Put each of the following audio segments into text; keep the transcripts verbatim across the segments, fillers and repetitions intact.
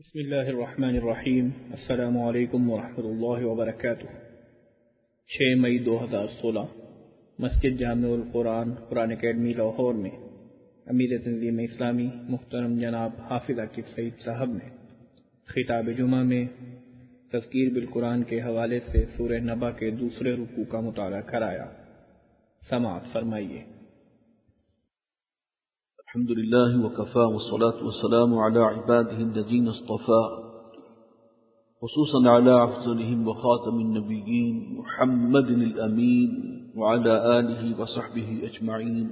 بسم اللہ الرحمن الرحیم السلام علیکم ورحمۃ اللہ وبرکاتہ۔ چھ مئی دو ہزار سولہ مسجد جامع القرآن قرآن اکیڈمی لاہور میں امیر تنظیم اسلامی محترم جناب حافظ عاقب سعید صاحب نے خطاب جمعہ میں تذکیر بالقرآن کے حوالے سے سورہ نبا کے دوسرے رکوع کا مطالعہ کرایا۔ سماعت فرمائیے۔ الحمد لله وكفى والصلاة والسلام على عباده الذين اصطفى، خصوصا على أفضلهم وخاتم النبيين محمد الأمين وعلى آله وصحبه أجمعين.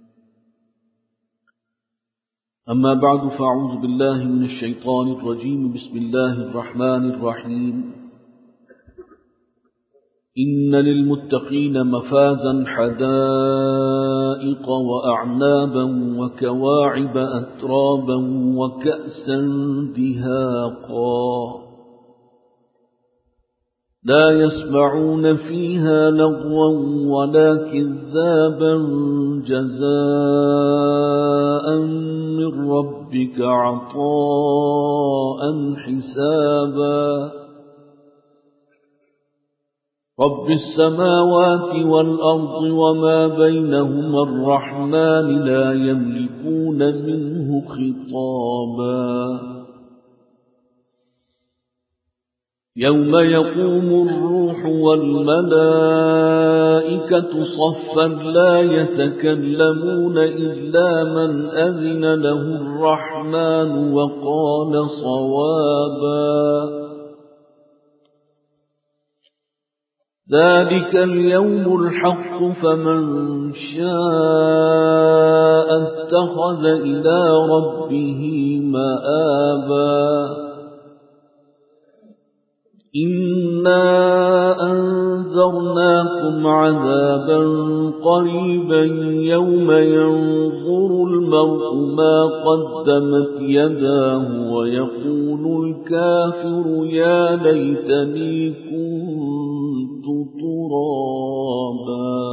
أما بعد فأعوذ بالله من الشيطان الرجيم. بسم الله الرحمن الرحيم. إن للمتقين مفازا حدائق وأعنابا وكواعب أترابا وكأسا دهاقا لا يسمعون فيها لغوا ولا كذابا جزاء من ربك عطاء حسابا. رب السماوات والأرض وما بينهما الرحمن لا يملكون منه خطابا. يوم يقوم الروح والملائكة صفا لا يتكلمون إلا من أذن له الرحمن وقال صوابا. ذلك اليوم الحق فمن شاء اتخذ إلى ربه مآبا. إنا أنذرناكم عذابا قريبا يوم ينظر المرء ما قدمت يداه ويقول الكافر يا ليتني كنت ترابا.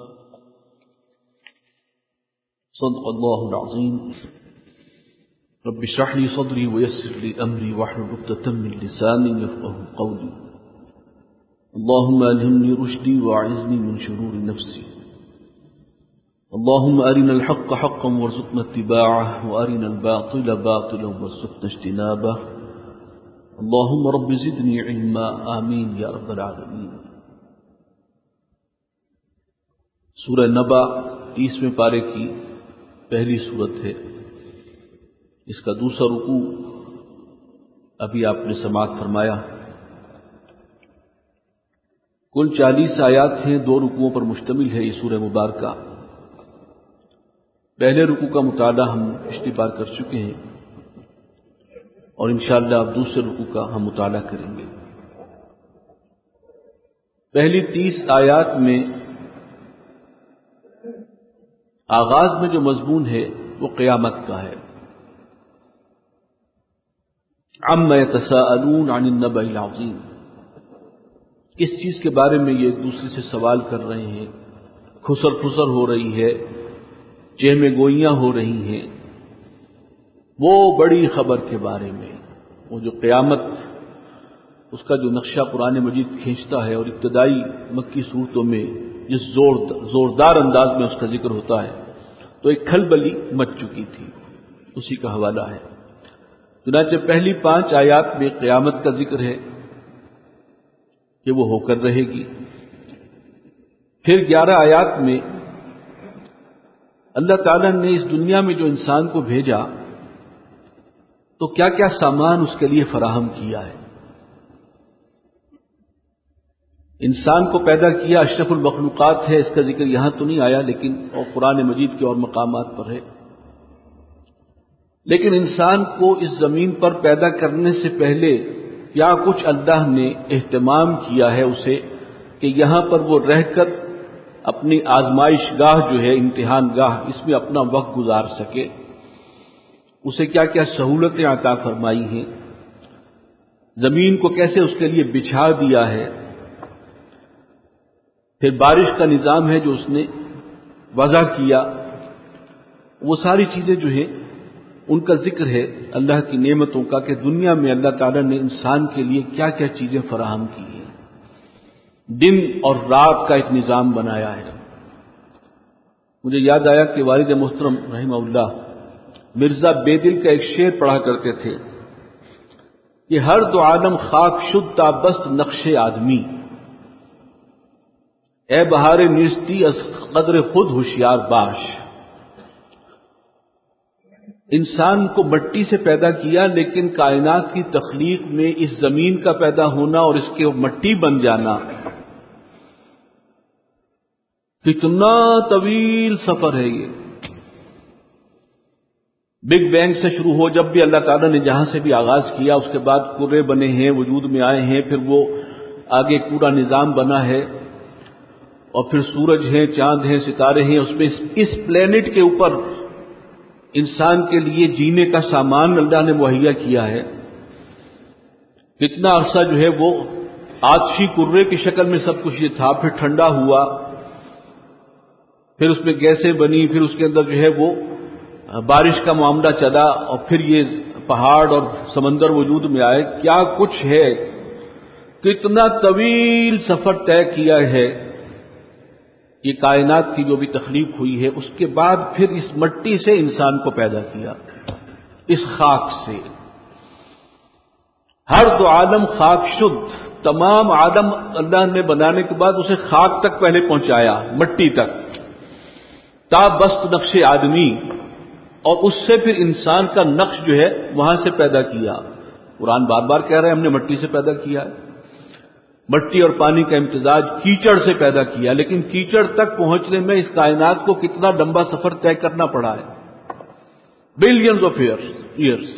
صدق الله العظيم. رب اشرح لي صدري ويسر لي أمري واحلل عقدة من لساني يفقهوا قولي. اللهم ألهمني رشدي وأعذني من شرور نفسي. اللهم أرنا الحق حقا وارزقنا اتباعه وأرنا الباطل باطلا وارزقنا اجتنابه. اللهم رب زدني علما. آمين يا رب العالمين. سورہ نبا تیسویں پارے کی پہلی سورت ہے. اس کا دوسرا رکوع ابھی آپ نے سماعت فرمایا. کل چالیس آیات ہیں، دو رکوعوں پر مشتمل ہے یہ سورہ مبارکہ. پہلے رکوع کا مطالعہ ہم پچھلی بار کر چکے ہیں اور انشاءاللہ اب دوسرے رکوع کا ہم مطالعہ کریں گے. پہلی تیس آیات میں آغاز میں جو مضمون ہے وہ قیامت کا ہے. عَمَّ يَتَسَاءَلُونَ عَنِ النَّبَإِ الْعَظِيمِ. کس چیز کے بارے میں یہ ایک دوسرے سے سوال کر رہے ہیں، کھسر پھسر ہو رہی ہے، چہمے گوئیاں ہو رہی ہیں. وہ بڑی خبر کے بارے میں، وہ جو قیامت، اس کا جو نقشہ قرآن مجید کھینچتا ہے اور ابتدائی مکی صورتوں میں جس زور زوردار انداز میں اس کا ذکر ہوتا ہے تو ایک کھلبلی مچ چکی تھی، اسی کا حوالہ ہے. چنانچہ پہلی پانچ آیات میں قیامت کا ذکر ہے کہ وہ ہو کر رہے گی. پھر گیارہ آیات میں اللہ تعالیٰ نے اس دنیا میں جو انسان کو بھیجا تو کیا کیا سامان اس کے لیے فراہم کیا ہے. انسان کو پیدا کیا، اشرف المخلوقات ہے، اس کا ذکر یہاں تو نہیں آیا لیکن اور قرآن مجید کے اور مقامات پر ہے. لیکن انسان کو اس زمین پر پیدا کرنے سے پہلے کیا کچھ اللہ نے اہتمام کیا ہے اسے کہ یہاں پر وہ رہ کر اپنی آزمائش گاہ جو ہے، امتحان گاہ، اس میں اپنا وقت گزار سکے. اسے کیا کیا سہولتیں عطا فرمائی ہیں، زمین کو کیسے اس کے لیے بچھا دیا ہے. پھر بارش کا نظام ہے جو اس نے وضع کیا. وہ ساری چیزیں جو ہیں ان کا ذکر ہے اللہ کی نعمتوں کا کہ دنیا میں اللہ تعالیٰ نے انسان کے لیے کیا کیا چیزیں فراہم کی ہیں. دن اور رات کا ایک نظام بنایا ہے. مجھے یاد آیا کہ والد محترم رحمہ اللہ مرزا بیدل کا ایک شعر پڑھا کرتے تھے کہ ہر دو عالم خاک شد تابست نقش آدمی، اے بہار نیستی از قدر خود ہوشیار باش. انسان کو مٹی سے پیدا کیا، لیکن کائنات کی تخلیق میں اس زمین کا پیدا ہونا اور اس کے مٹی بن جانا کتنا طویل سفر ہے. یہ بگ بینگ سے شروع ہو، جب بھی اللہ تعالیٰ نے جہاں سے بھی آغاز کیا، اس کے بعد کرے بنے ہیں، وجود میں آئے ہیں، پھر وہ آگے پورا نظام بنا ہے، اور پھر سورج ہیں، چاند ہیں، ستارے ہیں. اس میں اس پلینٹ کے اوپر انسان کے لیے جینے کا سامان اللہ نے مہیا کیا ہے. کتنا عرصہ جو ہے وہ آتشی کرے کی شکل میں سب کچھ یہ تھا، پھر ٹھنڈا ہوا، پھر اس میں گیسیں بنی، پھر اس کے اندر جو ہے وہ بارش کا معاملہ چلا، اور پھر یہ پہاڑ اور سمندر وجود میں آئے. کیا کچھ ہے، کتنا طویل سفر طے کیا ہے. یہ کائنات کی جو بھی تخلیق ہوئی ہے، اس کے بعد پھر اس مٹی سے انسان کو پیدا کیا، اس خاک سے. ہر دو عالم خاک شد، تمام عالم اللہ نے بنانے کے بعد اسے خاک تک پہلے پہنچایا، مٹی تک. تا بست نقش آدمی، اور اس سے پھر انسان کا نقش جو ہے وہاں سے پیدا کیا. قرآن بار بار کہہ رہے ہیں ہم نے مٹی سے پیدا کیا ہے. مٹی اور پانی کا امتزاج کیچڑ سے پیدا کیا، لیکن کیچڑ تک پہنچنے میں اس کائنات کو کتنا لمبا سفر طے کرنا پڑا ہے، بلینز آف ایئرس.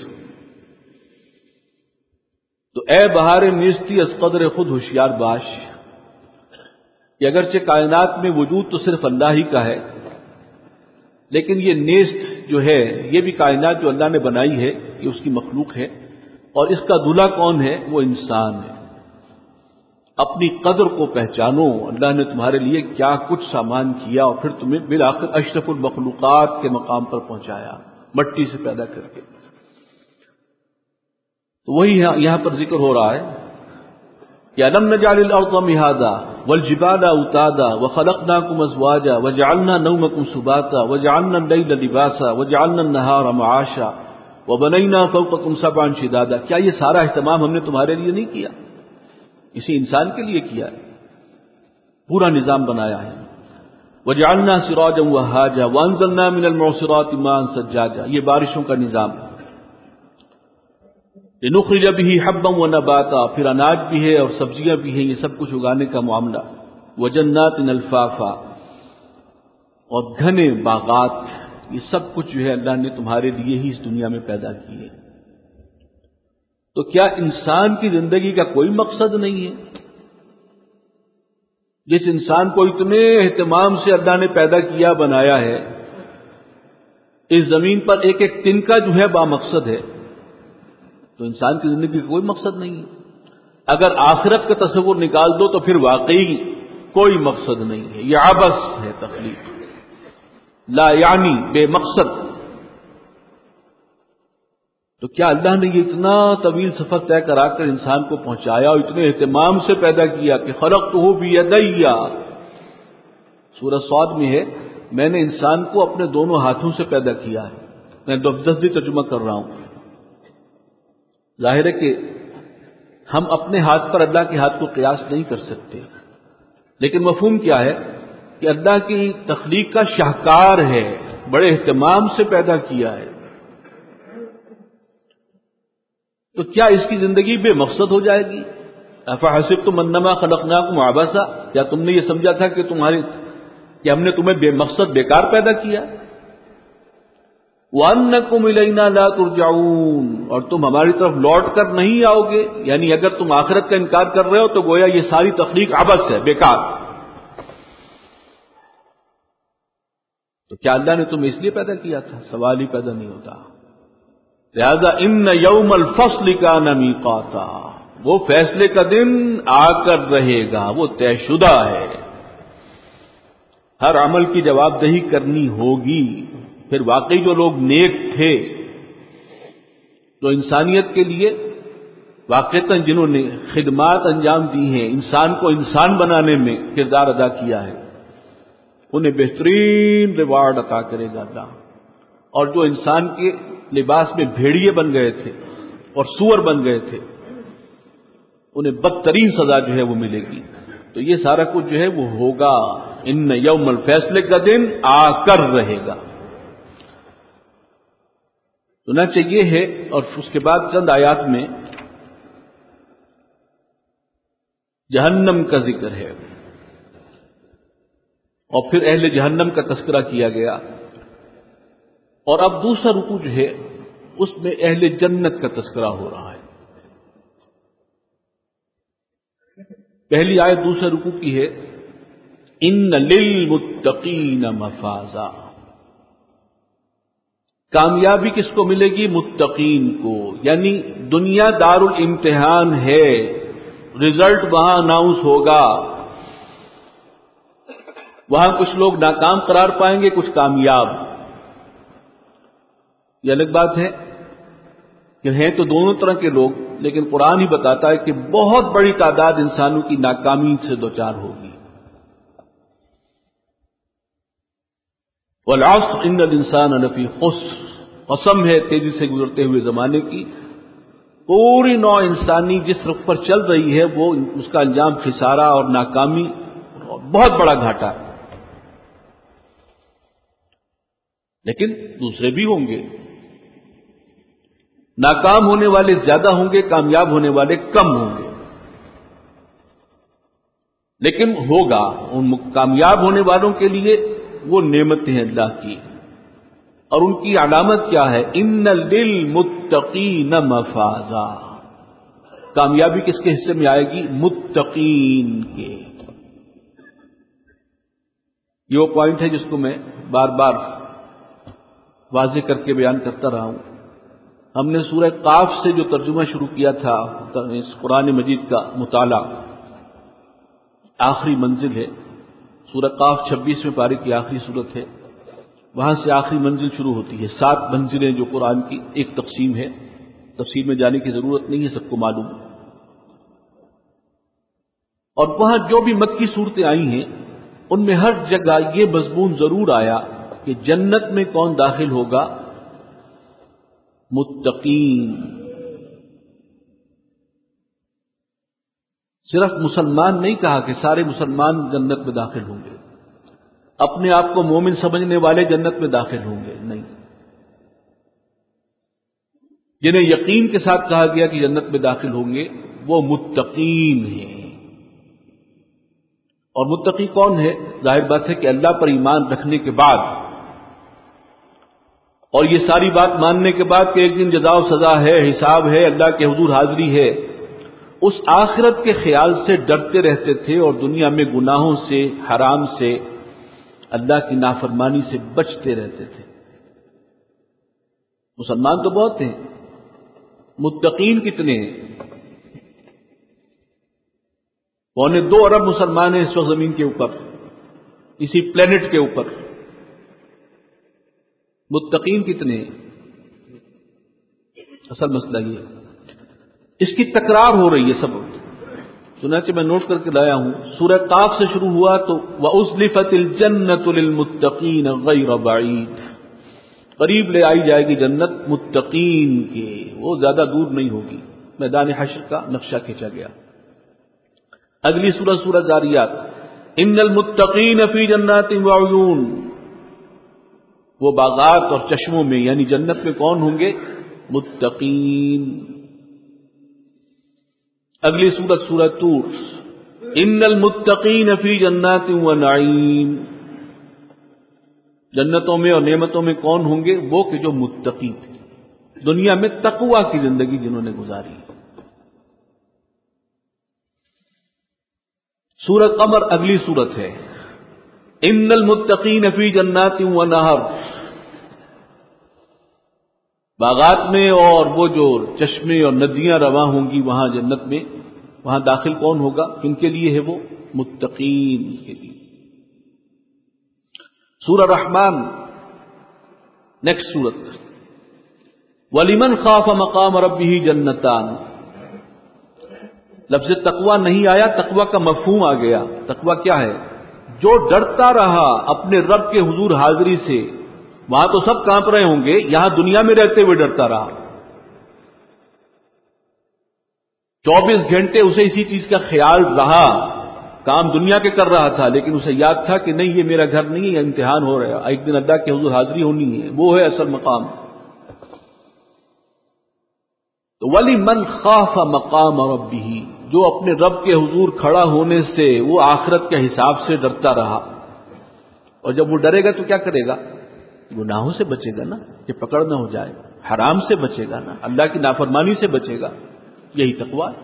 تو اے بہار نیستی از قدر خود ہوشیار باش، کہ اگرچہ کائنات میں وجود تو صرف اللہ ہی کا ہے، لیکن یہ نیست جو ہے، یہ بھی کائنات جو اللہ نے بنائی ہے، یہ اس کی مخلوق ہے، اور اس کا دلہا کون ہے؟ وہ انسان ہے. اپنی قدر کو پہچانو، اللہ نے تمہارے لیے کیا کچھ سامان کیا، اور پھر تمہیں بالآخر اشرف المخلوقات کے مقام پر پہنچایا، مٹی سے پیدا کر کے. تو وہی یہاں پر ذکر ہو رہا ہے کہ الم نجعل الارض مہادا والجبال اوتادا وخلقناکم ازواجا وجعلنا نومکم سباتا وجعلنا اللیل لباسا وجعلنا النہار معاشا وبنینا فوقکم سبعا شدادا. کیا یہ سارا اہتمام ہم نے تمہارے لیے نہیں کیا؟ اسی انسان کے لیے کیا ہے، پورا نظام بنایا ہے. وجعلنا سراجا وہاجا وانزلنا من المعصرات ماء ثجاجا، یہ بارشوں کا نظام. لنخرج به حبا ونباتا، پھر اناج بھی ہے اور سبزیاں بھی ہیں، یہ سب کچھ اگانے کا معاملہ. وجنات الفافا، اور گھنے باغات، یہ سب کچھ جو ہے اللہ نے تمہارے لیے ہی اس دنیا میں پیدا کیے. تو کیا انسان کی زندگی کا کوئی مقصد نہیں ہے؟ جس انسان کو اتنے اہتمام سے اللہ نے پیدا کیا، بنایا ہے، اس زمین پر ایک ایک تنکا جو ہے با مقصد ہے، تو انسان کی زندگی کا کوئی مقصد نہیں ہے. اگر آخرت کا تصور نکال دو تو پھر واقعی کوئی مقصد نہیں ہے. یہ عبث ہے تخلیق، لا یعنی بے مقصد. تو کیا اللہ نے یہ اتنا طویل سفر طے کرا کر انسان کو پہنچایا اور اتنے اہتمام سے پیدا کیا کہ خلقتہ بیدی، سورہ صاد میں ہے میں نے انسان کو اپنے دونوں ہاتھوں سے پیدا کیا ہے. میں لفظی ترجمہ کر رہا ہوں. ظاہر ہے کہ ہم اپنے ہاتھ پر اللہ کے ہاتھ کو قیاس نہیں کر سکتے، لیکن مفہوم کیا ہے کہ اللہ کی تخلیق کا شاہکار ہے، بڑے اہتمام سے پیدا کیا ہے. تو کیا اس کی زندگی بے مقصد ہو جائے گی؟ افحسبتم انما خلقناکم عبثا، کیا تم نے یہ سمجھا تھا کہ تمہاری کہ ہم نے تمہیں بے مقصد بیکار پیدا کیا؟ وَأَنَّكُمْ إِلَيْنَا لَا تُرْجَعُونَ، اور تم ہماری طرف لوٹ کر نہیں آؤ گے. یعنی اگر تم آخرت کا انکار کر رہے ہو تو گویا یہ ساری تخلیق عبث ہے، بیکار. تو کیا اللہ نے تمہیں اس لیے پیدا کیا تھا؟ سوال ہی پیدا نہیں ہوتا. لہذا ان یوم الفصل کان میقاتا، وہ فیصلے کا دن آ کر رہے گا، وہ طے شدہ ہے. ہر عمل کی جواب دہی کرنی ہوگی. پھر واقعی جو لوگ نیک تھے جو انسانیت کے لیے واقعتاً جنہوں نے خدمات انجام دی ہیں، انسان کو انسان بنانے میں کردار ادا کیا ہے، انہیں بہترین ریوارڈ عطا کرے گا اللہ. اور جو انسان کے لباس میں بھیڑیے بن گئے تھے اور سور بن گئے تھے، انہیں بدترین سزا جو ہے وہ ملے گی. تو یہ سارا کچھ جو ہے وہ ہوگا. ان یوم الفیصلے کا دن آ کر رہے گا. چنانچہ یہ ہے. اور اس کے بعد چند آیات میں جہنم کا ذکر ہے اور پھر اہل جہنم کا تذکرہ کیا گیا. اور اب دوسرا رکوع جو ہے اس میں اہل جنت کا تذکرہ ہو رہا ہے. پہلی آیت دوسرے رکوع کی ہے ان للمتقین مفازا. کامیابی کس کو ملے گی؟ متقین کو. یعنی دنیا دار الامتحان ہے، رزلٹ وہاں اناؤنس ہوگا. وہاں کچھ لوگ ناکام قرار پائیں گے، کچھ کامیاب. یہ الگ بات ہے کہ ہیں تو دونوں طرح کے لوگ، لیکن قرآن ہی بتاتا ہے کہ بہت بڑی تعداد انسانوں کی ناکامی سے دوچار ہوگی. والعصر ان الانسان لفی خسر. قسم ہے تیزی سے گزرتے ہوئے زمانے کی، پوری نوع انسانی جس رخ پر چل رہی ہے وہ اس کا انجام خسارہ اور ناکامی اور بہت بڑا گھاٹا. لیکن دوسرے بھی ہوں گے. ناکام ہونے والے زیادہ ہوں گے، کامیاب ہونے والے کم ہوں گے. لیکن ہوگا ان کامیاب ہونے والوں کے لیے وہ نعمتیں ہیں اللہ کی. اور ان کی علامت کیا ہے؟ ان للمتقین مفازا. کامیابی کس کے حصے میں آئے گی؟ متقین کے. یہ وہ پوائنٹ ہے جس کو میں بار بار واضح کر کے بیان کرتا رہا ہوں. ہم نے سورہ قاف سے جو ترجمہ شروع کیا تھا اس قرآن مجید کا مطالعہ، آخری منزل ہے سورہ قاف، چھبیسویں پارے کی آخری صورت ہے. وہاں سے آخری منزل شروع ہوتی ہے. سات منزلیں جو قرآن کی ایک تقسیم ہے، تفصیل میں جانے کی ضرورت نہیں ہے، سب کو معلوم. اور وہاں جو بھی مکی صورتیں آئی ہیں ان میں ہر جگہ یہ مضمون ضرور آیا کہ جنت میں کون داخل ہوگا؟ متقین. صرف مسلمان نہیں کہا کہ سارے مسلمان جنت میں داخل ہوں گے، اپنے آپ کو مومن سمجھنے والے جنت میں داخل ہوں گے نہیں. جنہیں یقین کے ساتھ کہا گیا کہ جنت میں داخل ہوں گے وہ متقین ہیں. اور متقی کون ہے؟ ظاہر بات ہے کہ اللہ پر ایمان رکھنے کے بعد اور یہ ساری بات ماننے کے بعد کہ ایک دن جزا و سزا ہے، حساب ہے، اللہ کے حضور حاضری ہے، اس آخرت کے خیال سے ڈرتے رہتے تھے اور دنیا میں گناہوں سے، حرام سے، اللہ کی نافرمانی سے بچتے رہتے تھے. مسلمان تو بہت ہیں، متقین کتنے ہیں؟ پونے دو ارب مسلمان ہیں اس وقت زمین کے اوپر، اسی پلینٹ کے اوپر. متقین کتنے ہیں؟ اصل مسئلہ یہ اس کی تکرار ہو رہی ہے سب. چنانچہ میں نوٹ کر کے لایا ہوں، سورہ قاف سے شروع ہوا تو وَأُزْلِفَتِ الْجَنَّةُ لِلْمُتَّقِينَ غَيْرَ بَعِيدٍ. قریب لے آئی جائے گی جنت متقین کے، وہ زیادہ دور نہیں ہوگی. میدان حشر کا نقشہ کھینچا گیا. اگلی سورہ سورہ زاریات، ان المتقین فی جنات وعیون. وہ باغات اور چشموں میں، یعنی جنت میں کون ہوں گے؟ متقین. اگلی سورت سورہ طور، ان المتقین فی جنات ونعیم. جنتوں میں اور نعمتوں میں کون ہوں گے؟ وہ کہ جو متقی تھے، دنیا میں تقوی کی زندگی جنہوں نے گزاری. سورۃ قمر اگلی سورت ہے، ان المتقین فی جنات ونہر. باغات میں اور وہ جو چشمے اور ندیاں رواں ہوں گی وہاں جنت میں، وہاں داخل کون ہوگا؟ کن کے لیے ہے وہ؟ متقین کے لیے. سورہ رحمان نیکسٹ سورت، وَلِمَنْ خَافَ مَقَامَ رَبِّهِ جَنَّتَانِ. لفظ تقوی نہیں آیا، تقوی کا مفہوم آ گیا. تقوی کیا ہے؟ جو ڈرتا رہا اپنے رب کے حضور حاضری سے. وہاں تو سب کانپ رہے ہوں گے، یہاں دنیا میں رہتے ہوئے ڈرتا رہا. چوبیس گھنٹے اسے اسی چیز کا خیال رہا، کام دنیا کے کر رہا تھا، لیکن اسے یاد تھا کہ نہیں یہ میرا گھر نہیں ہے، امتحان ہو رہا ہے، ایک دن اللہ کے حضور حاضری ہونی ہے، وہ ہے اصل مقام. تو وَلِمَنْ خَافَ مَقَامَ رَبِّهِ، جو اپنے رب کے حضور کھڑا ہونے سے وہ آخرت کے حساب سے ڈرتا رہا. اور جب وہ ڈرے گا تو کیا کرے گا؟ گناہوں سے بچے گا نا، کہ پکڑ نہ ہو جائے. حرام سے بچے گا نا، اللہ کی نافرمانی سے بچے گا. یہی تقویٰ ہے.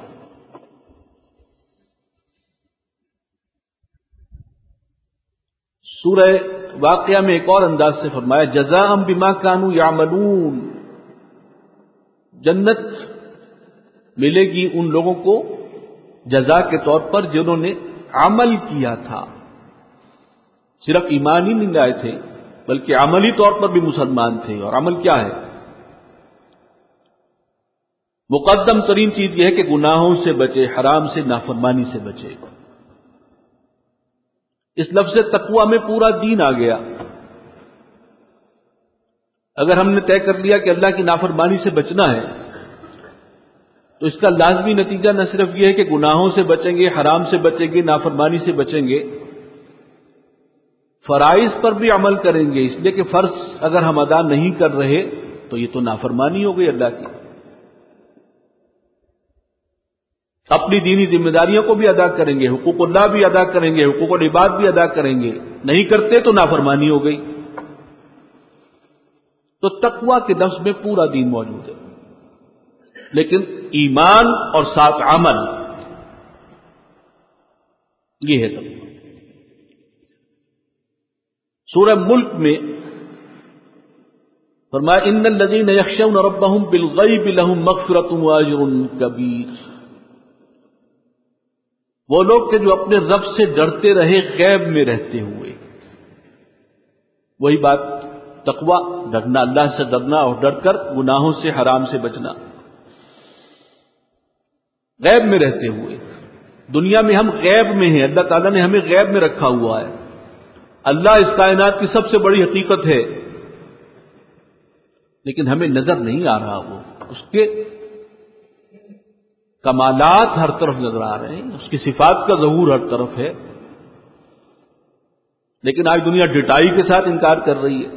سورہ واقعہ میں ایک اور انداز سے فرمایا جزاء بما كانوا يعملون. جنت ملے گی ان لوگوں کو جزا کے طور پر جنہوں نے عمل کیا تھا. صرف ایمان ہی نہیں لائے تھے بلکہ عملی طور پر بھی مسلمان تھے. اور عمل کیا ہے؟ مقدم ترین چیز یہ ہے کہ گناہوں سے بچے، حرام سے، نافرمانی سے بچے. اس لفظ تقوی میں پورا دین آ گیا. اگر ہم نے طے کر لیا کہ اللہ کی نافرمانی سے بچنا ہے تو اس کا لازمی نتیجہ نہ صرف یہ ہے کہ گناہوں سے بچیں گے، حرام سے بچیں گے، نافرمانی سے بچیں گے، فرائض پر بھی عمل کریں گے. اس لیے کہ فرض اگر ہم ادا نہیں کر رہے تو یہ تو نافرمانی ہو گئی اللہ کی. اپنی دینی ذمہ داریوں کو بھی ادا کریں گے، حقوق اللہ بھی ادا کریں گے، حقوق العباد بھی ادا کریں گے. نہیں کرتے تو نافرمانی ہو گئی. تو تقوی کے لفظ میں پورا دین موجود ہے، لیکن ایمان اور ساتھ عمل، یہ ہے تقوی. سورہ ملک میں فرمایا ان الذین یخشون ربهم بالغیب لهم مغفرۃ واجر کبیر. وہ لوگ کہ جو اپنے رب سے ڈرتے رہے غیب میں رہتے ہوئے. وہی بات تقوی، ڈرنا، اللہ سے ڈرنا اور ڈر کر گناہوں سے، حرام سے بچنا. غیب میں رہتے ہوئے. دنیا میں ہم غیب میں ہیں، اللہ تعالیٰ نے ہمیں غیب میں رکھا ہوا ہے. اللہ اس کائنات کی سب سے بڑی حقیقت ہے، لیکن ہمیں نظر نہیں آ رہا. وہ اس کے کمالات ہر طرف نظر آ رہے ہیں، اس کی صفات کا ظہور ہر طرف ہے، لیکن آج دنیا ڈٹائی کے ساتھ انکار کر رہی ہے.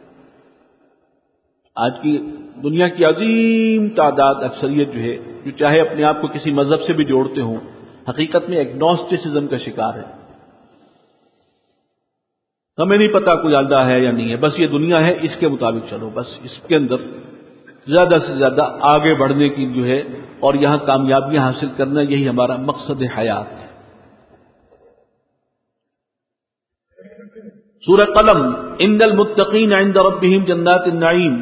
آج کی دنیا کی عظیم تعداد، اکثریت جو ہے، جو چاہے اپنے آپ کو کسی مذہب سے بھی جوڑتے ہوں، حقیقت میں ایگنوسٹسزم کا شکار ہے. ہمیں نہیں پتا کوئی اللہ ہے یا نہیں ہے، بس یہ دنیا ہے، اس کے مطابق چلو، بس اس کے اندر زیادہ سے زیادہ آگے بڑھنے کی جو ہے اور یہاں کامیابیاں حاصل کرنا، یہی ہمارا مقصد حیات ہے. سورہ قلم ان المتقین عند ربهم جنات النعیم.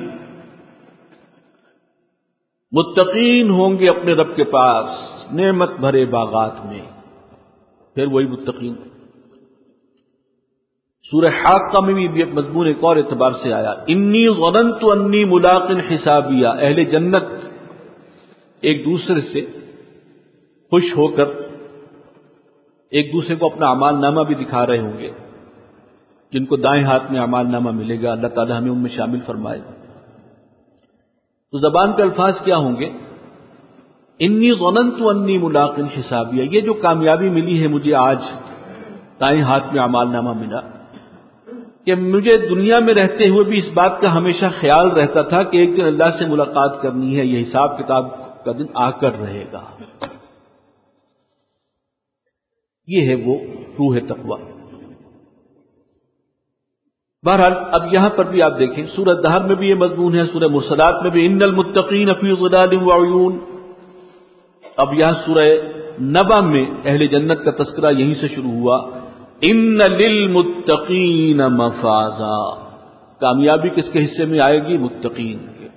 متقین ہوں گے اپنے رب کے پاس نعمت بھرے باغات میں. پھر وہی متقین. سورہ حاقہ میں بھی ایک مضمون ایک اور اعتبار سے آیا انی ظننت انی ملاق حسابیہ. اہل جنت ایک دوسرے سے خوش ہو کر ایک دوسرے کو اپنا اعمال نامہ بھی دکھا رہے ہوں گے. جن کو دائیں ہاتھ میں اعمال نامہ ملے گا، اللہ تعالی ہمیں ان میں شامل فرمائے. تو زبان کے الفاظ کیا ہوں گے؟ انی ظننت انی ملاق حسابیہ. یہ جو کامیابی ملی ہے مجھے آج، دائیں ہاتھ میں اعمال نامہ ملا، کہ مجھے دنیا میں رہتے ہوئے بھی اس بات کا ہمیشہ خیال رہتا تھا کہ ایک دن اللہ سے ملاقات کرنی ہے، یہ حساب کتاب کا دن آ کر رہے گا. یہ ہے وہ روح تقویٰ. بہرحال اب یہاں پر بھی آپ دیکھیں سورہ دہر میں بھی یہ مضمون ہے، سورہ مرسلات میں بھی ان المتقین فی ظلال وعیون. اب یہاں سورہ نبا میں اہل جنت کا تذکرہ یہیں سے شروع ہوا. ان للمتقین مفازا. کامیابی کس کے حصے میں آئے گی؟ متقین کے.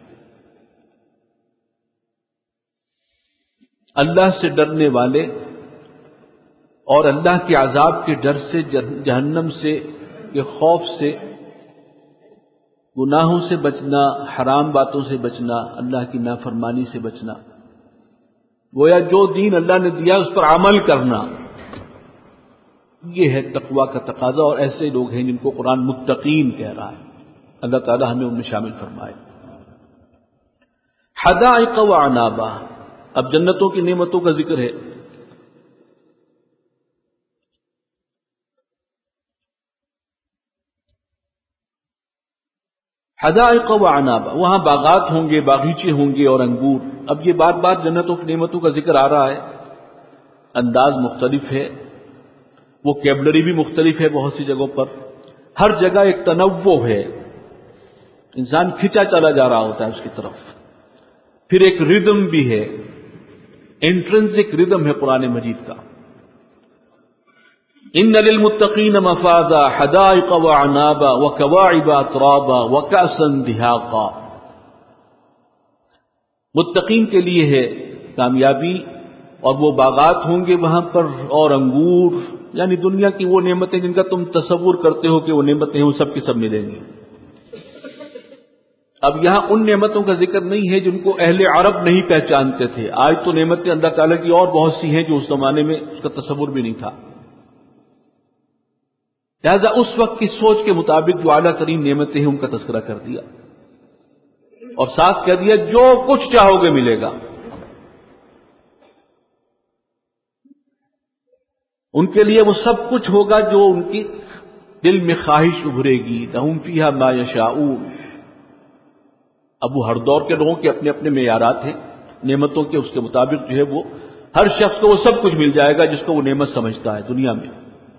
اللہ سے ڈرنے والے اور اللہ کے عذاب کے ڈر سے، جہنم سے کے خوف سے گناہوں سے بچنا، حرام باتوں سے بچنا، اللہ کی نافرمانی سے بچنا، گویا جو دین اللہ نے دیا اس پر عمل کرنا، یہ ہے تقویٰ کا تقاضا. اور ایسے لوگ ہیں جن کو قرآن متقین کہہ رہا ہے. اللہ تعالی ہمیں ان میں شامل فرمائے. حدائق و عنابا، اب جنتوں کی نعمتوں کا ذکر ہے. حدائق و عنابا، وہاں باغات ہوں گے، باغیچے ہوں گے اور انگور. اب یہ بات بات جنتوں کی نعمتوں کا ذکر آ رہا ہے، انداز مختلف ہے، وہ کیبلری بھی مختلف ہے بہت سی جگہوں پر. ہر جگہ ایک تنوع ہے، انسان کھنچا چلا جا رہا ہوتا ہے اس کی طرف. پھر ایک ردم بھی ہے، انٹرنسک ردم ہے قرآن مجید کا. ان للمتقین مفازا حدائق وعنابا وکواعب اترابا وکأسا دہاقا. متقین کے لیے ہے کامیابی، اور وہ باغات ہوں گے وہاں پر، اور انگور، یعنی دنیا کی وہ نعمتیں جن کا تم تصور کرتے ہو کہ وہ نعمتیں ہیں، وہ سب کی سب ملیں گی. اب یہاں ان نعمتوں کا ذکر نہیں ہے جن کو اہل عرب نہیں پہچانتے تھے. آج تو نعمتیں اللہ تعالیٰ کی اور بہت سی ہیں جو اس زمانے میں اس کا تصور بھی نہیں تھا. لہذا اس وقت کی سوچ کے مطابق جو اعلیٰ ترین نعمتیں ہیں ان کا تذکرہ کر دیا، اور ساتھ کہہ دیا جو کچھ چاہو گے ملے گا. ان کے لیے وہ سب کچھ ہوگا جو ان کی دل میں خواہش ابھرے گی. لہم فیہا ما یشاؤون. اب وہ ہر دور کے لوگوں کے اپنے اپنے معیارات ہیں نعمتوں کے، اس کے مطابق جو ہے وہ ہر شخص کو وہ سب کچھ مل جائے گا جس کو وہ نعمت سمجھتا ہے دنیا میں.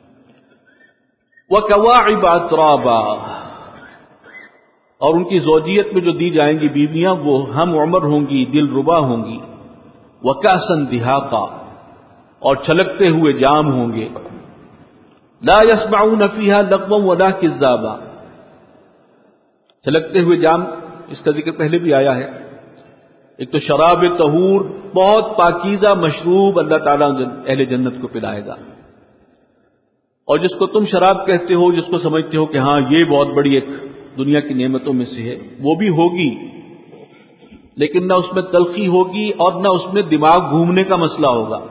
وَكَوَاعِبَ أَتْرَابًا، اور ان کی زوجیت میں جو دی جائیں گی بیویاں وہ ہم عمر ہوں گی، دل ربا ہوں گی. وَكَأْسًا دِهَاقًا، اور چھلکتے ہوئے جام ہوں گے. لَا يَسْمَعُونَ فِيهَا لَغْوًا وَلَا كِذَّابًا. چھلکتے ہوئے جام، اس کا ذکر پہلے بھی آیا ہے. ایک تو شراب طہور، بہت پاکیزہ مشروب اللہ تعالیٰ اہل جنت کو پلائے گا. اور جس کو تم شراب کہتے ہو، جس کو سمجھتے ہو کہ ہاں یہ بہت بڑی ایک دنیا کی نعمتوں میں سے ہے، وہ بھی ہوگی، لیکن نہ اس میں تلخی ہوگی اور نہ اس میں دماغ گھومنے کا مسئلہ ہوگا.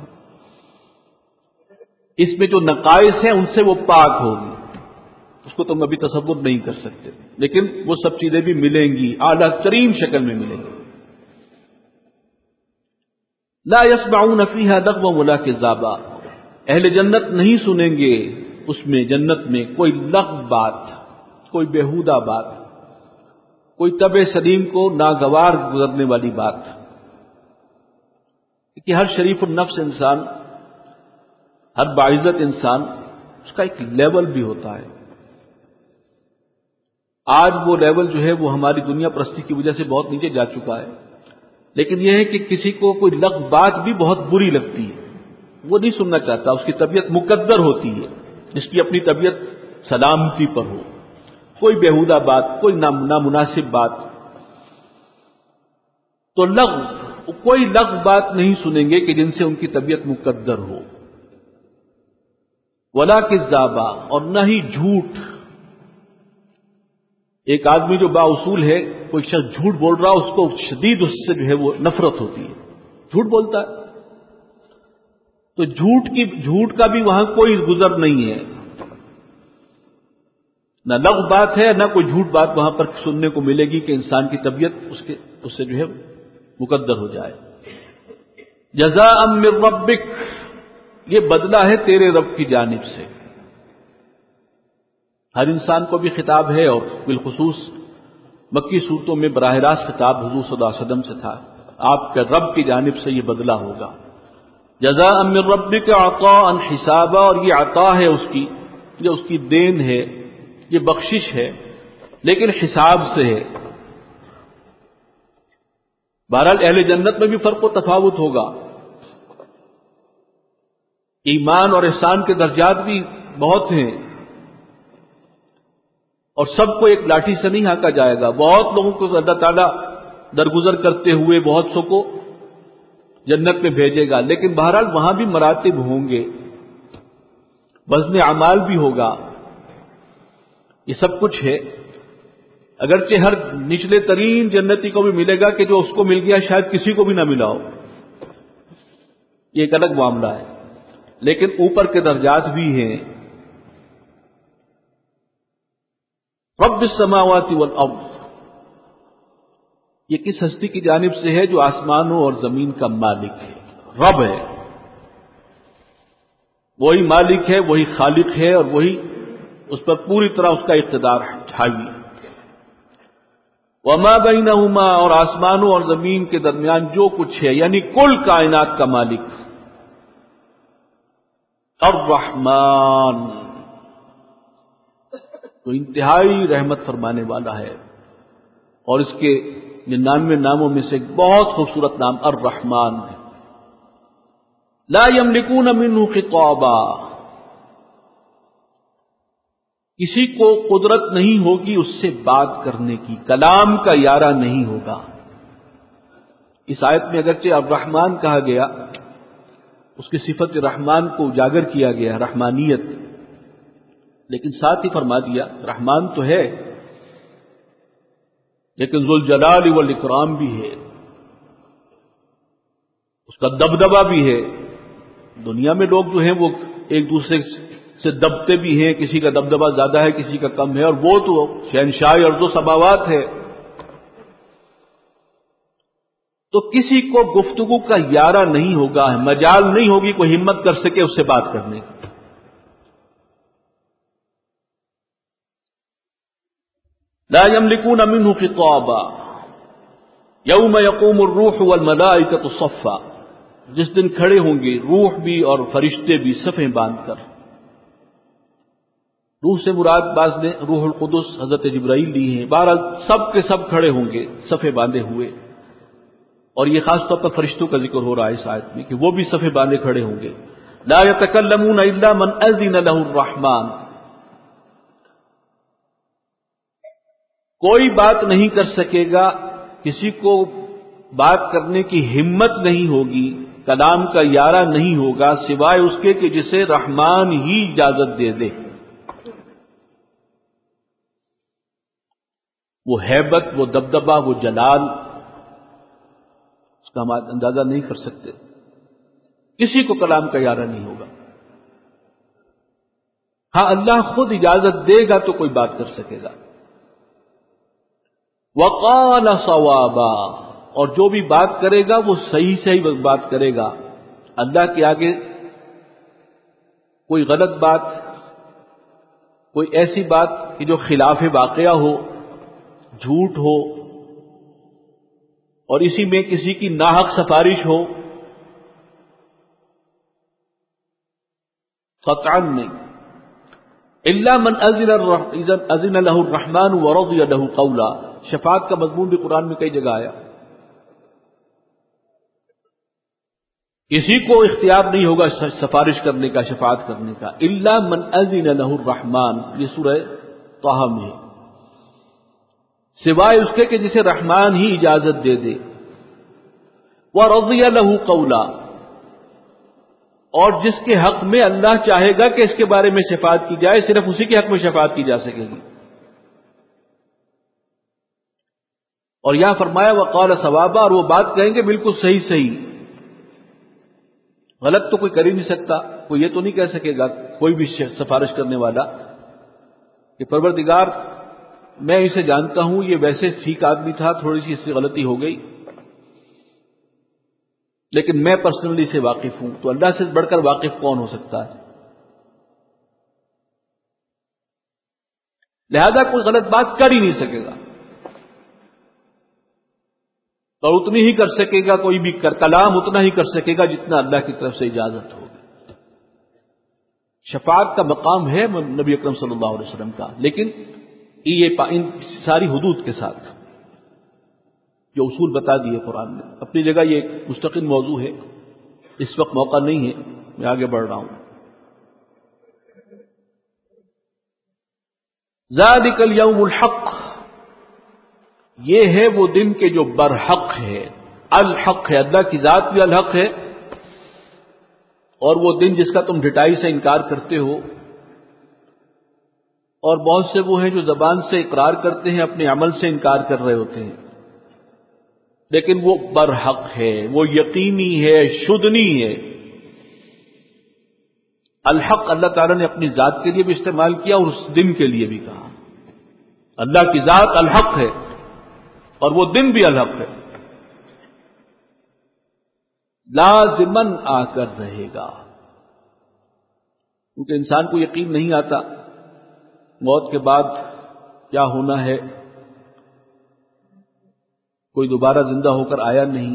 اس میں جو نقائص ہیں ان سے وہ پاک ہوگی، اس کو تم ابھی تصور نہیں کر سکتے، لیکن وہ سب چیزیں بھی ملیں گی، اعلیٰ ترین شکل میں ملیں گی. لا يسمعون فيها لغوا ولا كذابا، اہل جنت نہیں سنیں گے اس میں جنت میں کوئی لغو بات، کوئی بیہودہ بات، کوئی طبع سلیم کو ناگوار گزرنے والی بات. کہ ہر شریف النفس انسان، ہر باعزت انسان، اس کا ایک لیول بھی ہوتا ہے. آج وہ لیول جو ہے وہ ہماری دنیا پرستی کی وجہ سے بہت نیچے جا چکا ہے، لیکن یہ ہے کہ کسی کو کوئی لغو بات بھی بہت بری لگتی ہے، وہ نہیں سننا چاہتا. اس کی طبیعت مقدر ہوتی ہے، جس کی اپنی طبیعت سلامتی پر ہو. کوئی بیہودہ بات، کوئی نامناسب بات، تو لغو، کوئی لغو بات نہیں سنیں گے کہ جن سے ان کی طبیعت مقدر ہو. ولا کذابا، اور نہ ہی جھوٹ. ایک آدمی جو با اصول ہے، کوئی شخص جھوٹ بول رہا، اس کو شدید اس سے جو ہے وہ نفرت ہوتی ہے، جھوٹ بولتا ہے. تو جھوٹ کی جھوٹ کا بھی وہاں کوئی گزر نہیں ہے، نہ لغو بات ہے نہ کوئی جھوٹ بات وہاں پر سننے کو ملے گی کہ انسان کی طبیعت اس کے اس سے جو ہے مقدر ہو جائے. جزاء من ربک، یہ بدلہ ہے تیرے رب کی جانب سے. ہر انسان کو بھی خطاب ہے، اور بالخصوص مکی صورتوں میں براہ راست خطاب حضور صلی اللہ علیہ وسلم سے تھا. آپ کے رب کی جانب سے یہ بدلہ ہوگا. جزاء من ربک عطاء حسابا، اور یہ عطا ہے اس کی، یہ اس کی دین ہے، یہ بخشش ہے، لیکن حساب سے ہے. بہرحال اہل جنت میں بھی فرق و تفاوت ہوگا. ایمان اور احسان کے درجات بھی بہت ہیں، اور سب کو ایک لاٹھی سے نہیں ہانکا جائے گا. بہت لوگوں کو اللہ تعالیٰ درگزر کرتے ہوئے بہت سو کو جنت میں بھیجے گا، لیکن بہرحال وہاں بھی مراتب ہوں گے، وزن اعمال بھی ہوگا. یہ سب کچھ ہے. اگرچہ ہر نچلے ترین جنتی کو بھی ملے گا کہ جو اس کو مل گیا شاید کسی کو بھی نہ ملا ہو، یہ ایک الگ معاملہ ہے، لیکن اوپر کے درجات بھی ہیں۔ رب السماوات والارض، یہ کس ہستی کی جانب سے ہے جو آسمانوں اور زمین کا مالک ہے، رب ہے، وہی مالک ہے، وہی خالق ہے، اور وہی اس پر پوری طرح اس کا اقتدار حاوی ہے۔ وما بینہما، اور آسمانوں اور زمین کے درمیان جو کچھ ہے، یعنی کل کائنات کا مالک الرحمن، تو انتہائی رحمت فرمانے والا ہے، اور اس کے ننانوے ناموں میں سے ایک بہت خوبصورت نام الرحمن ہے۔ لا یملکون منہ خطابا، کسی کو قدرت نہیں ہوگی اس سے بات کرنے کی، کلام کا یارہ نہیں ہوگا۔ اس آیت میں اگرچہ الرحمن کہا گیا، اس کی صفت رحمان کو اجاگر کیا گیا، رحمانیت، لیکن ساتھ ہی فرما دیا رحمان تو ہے لیکن ذوالجلال والاکرام بھی ہے، اس کا دبدبہ بھی ہے۔ دنیا میں لوگ جو ہیں وہ ایک دوسرے سے دبتے بھی ہیں، کسی کا دبدبہ زیادہ ہے کسی کا کم ہے، اور وہ تو شہنشاہ ارض و سماوات ہے، تو کسی کو گفتگو کا یارہ نہیں ہوگا، مجال نہیں ہوگی کوئی ہمت کر سکے اس سے بات کرنے کی۔ لا یملکون منہ خطابا یوم یقوم الروح والملائکۃ صفا، جس دن کھڑے ہوں گے روح بھی اور فرشتے بھی صفیں باندھ کر۔ روح سے مراد بعض نے روح القدس حضرت جبرائیل لی ہیں، بہرحال سب کے سب کھڑے ہوں گے صفیں باندھے ہوئے، اور یہ خاص طور پر فرشتوں کا ذکر ہو رہا ہے اس آیت میں کہ وہ بھی صفیں باندھے کھڑے ہوں گے۔ لا یتکلمون الا من اذن له الرحمن، کوئی بات نہیں کر سکے گا، کسی کو بات کرنے کی ہمت نہیں ہوگی، کلام کا یارہ نہیں ہوگا سوائے اس کے کہ جسے رحمان ہی اجازت دے دے۔ وہ ہیبت، وہ دبدبہ، وہ جلال، اس کا ہم اندازہ نہیں کر سکتے، کسی کو کلام کا یارہ نہیں ہوگا۔ ہاں اللہ خود اجازت دے گا تو کوئی بات کر سکے گا۔ وقال صوابا، اور جو بھی بات کرے گا وہ صحیح صحیح بات کرے گا، اللہ کے آگے کوئی غلط بات، کوئی ایسی بات کہ جو خلاف واقعہ ہو، جھوٹ ہو، اور اسی میں کسی کی ناحق سفارش ہو، قطعا نہیں۔ الا من اذن اذن له الرحمن ورضي له قولا، شفاعت کا مضمون بھی قرآن میں کئی جگہ آیا۔ کسی کو اختیار نہیں ہوگا سفارش کرنے کا، شفاعت کرنے کا، الا من اذن له الرحمن، یہ سورہ طہ میں ہے، سوائے اس کے کہ جسے رحمان ہی اجازت دے دے۔ وَرَضِيَ لَهُ قَوْلًا، اور جس کے حق میں اللہ چاہے گا کہ اس کے بارے میں شفاعت کی جائے، صرف اسی کے حق میں شفاعت کی جا سکے گی۔ اور یہاں فرمایا وقال صوابا، اور وہ بات کہیں گے بالکل صحیح صحیح، غلط تو کوئی کر ہی نہیں سکتا، کوئی یہ تو نہیں کہہ سکے گا کوئی بھی سفارش کرنے والا کہ پروردگار میں اسے جانتا ہوں، یہ ویسے ٹھیک آدمی تھا، تھوڑی سی اس سے غلطی ہو گئی، لیکن میں پرسنلی سے واقف ہوں۔ تو اللہ سے بڑھ کر واقف کون ہو سکتا ہے؟ لہذا کوئی غلط بات کر ہی نہیں سکے گا، اور اتنی ہی کر سکے گا، کوئی بھی کر کلام اتنا ہی کر سکے گا جتنا اللہ کی طرف سے اجازت ہوگی۔ شفاعت کا مقام ہے نبی اکرم صلی اللہ علیہ وسلم کا، لیکن یہ ان ساری حدود کے ساتھ جو اصول بتا دیے قرآن نے۔ اپنی جگہ یہ ایک مستقل موضوع ہے، اس وقت موقع نہیں ہے، میں آگے بڑھ رہا ہوں۔ ذالک الیوم الحق، یہ ہے وہ دن کے جو برحق ہے، الحق ہے، اللہ کی ذات بھی الحق ہے، اور وہ دن جس کا تم ڈٹائی سے انکار کرتے ہو اور بہت سے وہ ہیں جو زبان سے اقرار کرتے ہیں، اپنے عمل سے انکار کر رہے ہوتے ہیں، لیکن وہ برحق ہے، وہ یقینی ہے، شدنی ہے۔ الحق اللہ تعالیٰ نے اپنی ذات کے لیے بھی استعمال کیا اور اس دن کے لیے بھی کہا۔ اللہ کی ذات الحق ہے اور وہ دن بھی الحق ہے، لازماً آ کر رہے گا، کیونکہ انسان کو یقین نہیں آتا موت کے بعد کیا ہونا ہے، کوئی دوبارہ زندہ ہو کر آیا نہیں،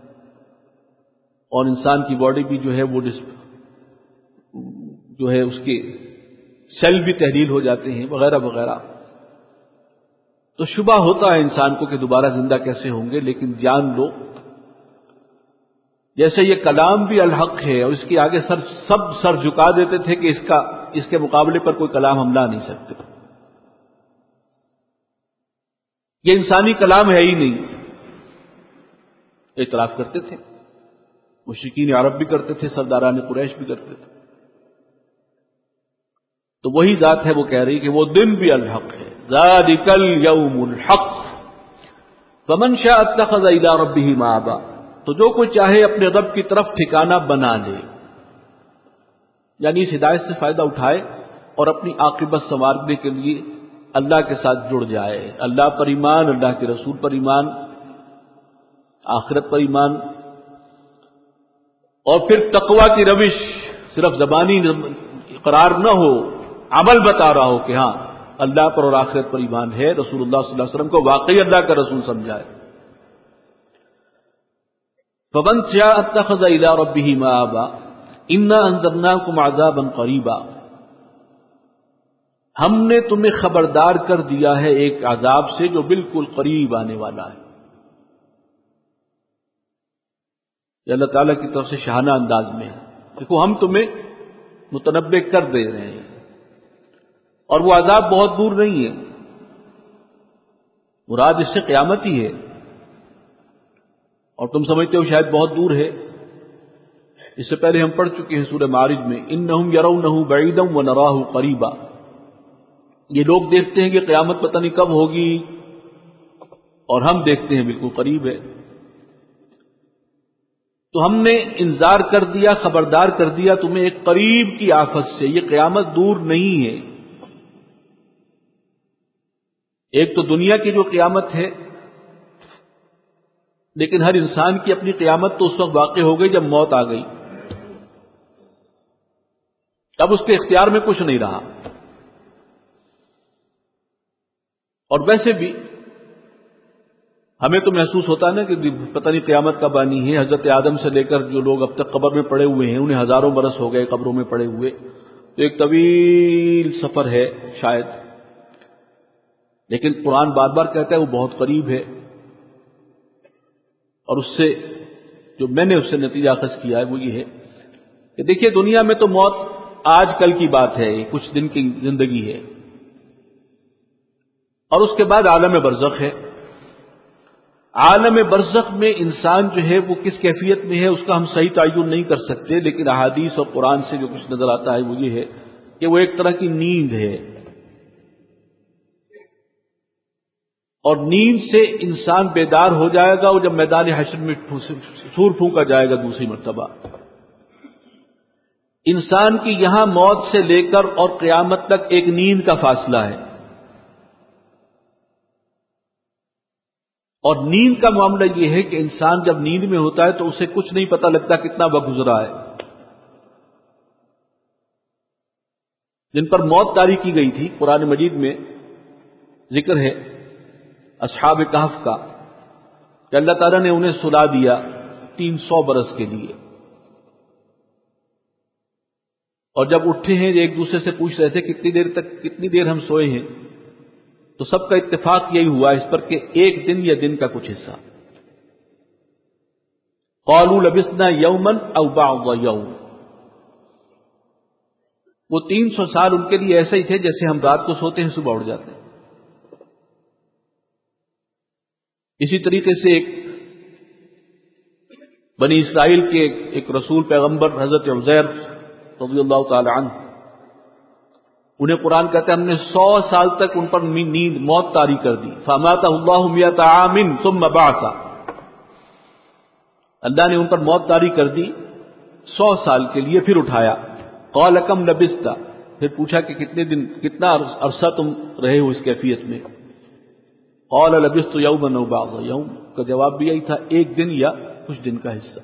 اور انسان کی باڈی بھی جو ہے وہ جو ہے اس کے سیل بھی تحلیل ہو جاتے ہیں وغیرہ وغیرہ، تو شبہ ہوتا ہے انسان کو کہ دوبارہ زندہ کیسے ہوں گے۔ لیکن جان لو جیسے یہ کلام بھی الحق ہے اور اس کے آگے سر سب سر جھکا دیتے تھے کہ اس کا اس کے مقابلے پر کوئی کلام ہم لا نہیں سکتے، یہ انسانی کلام ہے ہی نہیں، اعتراف کرتے تھے، مشرکین عرب بھی کرتے تھے، سرداران قریش بھی کرتے تھے۔ تو وہی ذات ہے وہ کہہ رہی کہ وہ دن بھی الحق ہے، ذالک الیوم الحق فمن شاء اتخذ الی ربہ مآبا، تو جو کوئی چاہے اپنے رب کی طرف ٹھکانہ بنا لے، یعنی اس ہدایت سے فائدہ اٹھائے اور اپنی عاقبت سنوارنے کے لیے اللہ کے ساتھ جڑ جائے، اللہ پر ایمان، اللہ کے رسول پر ایمان، آخرت پر ایمان، اور پھر تقوی کی روش صرف زبانی اقرار نہ ہو، عمل بتا رہا ہو کہ ہاں اللہ پر اور آخرت پر ایمان ہے، رسول اللہ صلی اللہ علیہ وسلم کو واقعی اللہ کا رسول سمجھائے۔ فمن شاء اتخذ الی ربہ مآبا انا انذرناکم عذابا قریبا، ہم نے تمہیں خبردار کر دیا ہے ایک عذاب سے جو بالکل قریب آنے والا ہے۔ یہ اللہ تعالیٰ کی طرف سے شاہانہ انداز میں ہے، دیکھو ہم تمہیں متنبع کر دے رہے ہیں، اور وہ عذاب بہت دور نہیں ہے، مراد اس سے قیامت ہی ہے، اور تم سمجھتے ہو شاید بہت دور ہے۔ اس سے پہلے ہم پڑھ چکے ہیں سورہ معارج میں، انہم یرونہ بعیدا ونراہ قریبا، یہ لوگ دیکھتے ہیں کہ قیامت پتہ نہیں کب ہوگی، اور ہم دیکھتے ہیں بالکل قریب ہے۔ تو ہم نے انذار کر دیا، خبردار کر دیا تمہیں ایک قریب کی آفت سے، یہ قیامت دور نہیں ہے۔ ایک تو دنیا کی جو قیامت ہے، لیکن ہر انسان کی اپنی قیامت تو اس وقت واقع ہو گئی جب موت آ گئی، اب اس کے اختیار میں کچھ نہیں رہا۔ اور ویسے بھی ہمیں تو محسوس ہوتا ہے نا کہ پتہ نہیں قیامت کب آنی ہے۔ حضرت آدم سے لے کر جو لوگ اب تک قبر میں پڑے ہوئے ہیں، انہیں ہزاروں برس ہو گئے قبروں میں پڑے ہوئے، تو ایک طویل سفر ہے شاید، لیکن قرآن بار بار کہتا ہے وہ بہت قریب ہے۔ اور اس سے جو میں نے اس سے نتیجہ اخذ کیا ہے وہ یہ ہے کہ دیکھیے دنیا میں تو موت آج کل کی بات ہے، کچھ دن کی زندگی ہے، اور اس کے بعد عالم برزخ ہے۔ عالم برزخ میں انسان جو ہے وہ کس کیفیت میں ہے اس کا ہم صحیح تعین نہیں کر سکتے، لیکن احادیث اور قرآن سے جو کچھ نظر آتا ہے وہ یہ ہے کہ وہ ایک طرح کی نیند ہے، اور نیند سے انسان بیدار ہو جائے گا، اور جب میدان حشر میں سور پھونکا جائے گا دوسری مرتبہ، انسان کی یہاں موت سے لے کر اور قیامت تک ایک نیند کا فاصلہ ہے، اور نیند کا معاملہ یہ ہے کہ انسان جب نیند میں ہوتا ہے تو اسے کچھ نہیں پتہ لگتا کتنا وقت گزرا ہے۔ جن پر موت طاری کی گئی تھی قرآن مجید میں ذکر ہے اصحاب کہف کا، کہ اللہ تعالیٰ نے انہیں سلا دیا تین سو برس کے لیے، اور جب اٹھے ہیں ایک دوسرے سے پوچھ رہے تھے کتنی دیر تک کتنی دیر ہم سوئے ہیں، تو سب کا اتفاق یہی ہوا اس پر کہ ایک دن یا دن کا کچھ حصہ۔ قالوا لبثنا یوما او بعض یوم، وہ تین سو سال ان کے لیے ایسے ہی تھے جیسے ہم رات کو سوتے ہیں صبح اٹھ جاتے ہیں۔ اسی طریقے سے ایک بنی اسرائیل کے ایک رسول پیغمبر حضرت عزیر رضی اللہ تعالی عنہ، انہیں قرآن کہتا ہے ہم نے سو سال تک ان پر نیند موت طاری کر دی. فاماتہ اللہ مئۃ عام ثم بعث، اللہ نے ان پر موت طاری کر دی سو سال کے لیے، پھر اٹھایا. قال کم لبثت، پھر پوچھا کہ کتنے دن کتنا عرصہ تم رہے ہو اس کیفیت میں. قال لبثت یوما او بعض یوم، کا جواب بھی یہی تھا، ایک دن یا کچھ دن کا حصہ.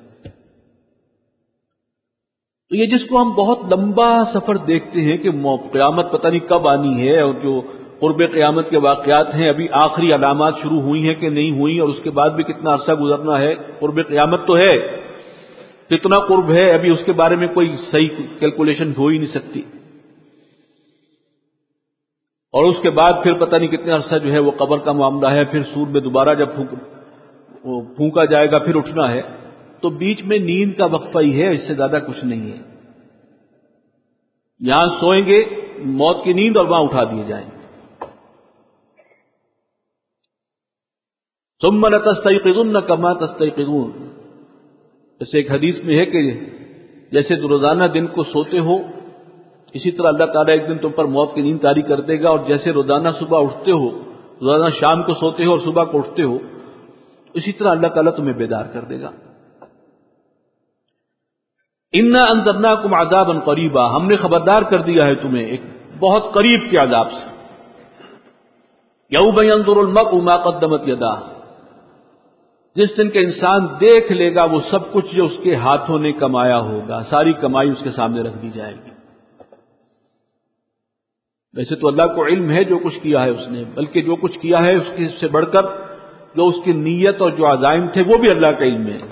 تو یہ جس کو ہم بہت لمبا سفر دیکھتے ہیں کہ قیامت پتہ نہیں کب آنی ہے، اور جو قرب قیامت کے واقعات ہیں ابھی آخری علامات شروع ہوئی ہیں کہ نہیں ہوئی، اور اس کے بعد بھی کتنا عرصہ گزرنا ہے. قرب قیامت تو ہے، کتنا قرب ہے ابھی اس کے بارے میں کوئی صحیح کیلکولیشن ہو ہی نہیں سکتی. اور اس کے بعد پھر پتہ نہیں کتنے عرصہ جو ہے وہ قبر کا معاملہ ہے، پھر سور میں دوبارہ جب پھونکا جائے گا پھر اٹھنا ہے. تو بیچ میں نیند کا وقفہ ہی ہے، اس سے زیادہ کچھ نہیں ہے. یہاں سوئیں گے موت کی نیند اور وہاں اٹھا دیے جائیں گے. ثم لتستيقظن كما تستيقظون، جیسے ایک حدیث میں ہے کہ جیسے روزانہ دن کو سوتے ہو اسی طرح اللہ تعالیٰ ایک دن تم پر موت کی نیند طاری کر دے گا، اور جیسے روزانہ صبح اٹھتے ہو، روزانہ شام کو سوتے ہو اور صبح کو اٹھتے ہو، اسی طرح اللہ تعالیٰ تمہیں بیدار کر دے گا. انا انذرناکم عذابا قریبا، ہم نے خبردار کر دیا ہے تمہیں ایک بہت قریب کے عذاب سے. یوم ینظر المرء ما قدمت یداہ، جس دن کے انسان دیکھ لے گا وہ سب کچھ جو اس کے ہاتھوں نے کمایا ہوگا، ساری کمائی اس کے سامنے رکھ دی جائے گی. ویسے تو اللہ کو علم ہے جو کچھ کیا ہے اس نے، بلکہ جو کچھ کیا ہے اس کے سے بڑھ کر جو اس کی نیت اور جو عزائم تھے وہ بھی اللہ کا علم ہے.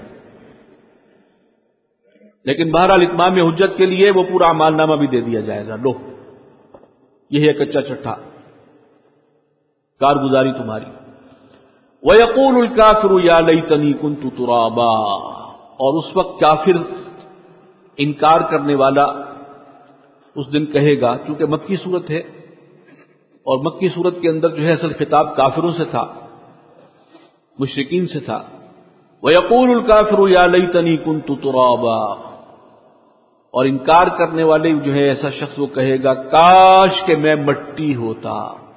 لیکن بہرحال اتمام حجت کے لیے وہ پورا اعمال نامہ بھی دے دیا جائے گا. لو یہ ہے کچا چٹھا کارگزاری تمہاری. وَيَقُولُ الْكَافِرُ يَا لَيْتَنِي كُنْتُ تُرَابًا، اور اس وقت کافر انکار کرنے والا اس دن کہے گا، چونکہ مکی صورت ہے اور مکی صورت کے اندر جو ہے اصل خطاب کافروں سے تھا، مشرکین سے تھا. وَيَقُولُ الْكَافِرُ يَا لَيْتَنِي كُنْتُ تُرَابًا، اور انکار کرنے والے جو ہے ایسا شخص وہ کہے گا کاش کہ میں مٹی ہوتا.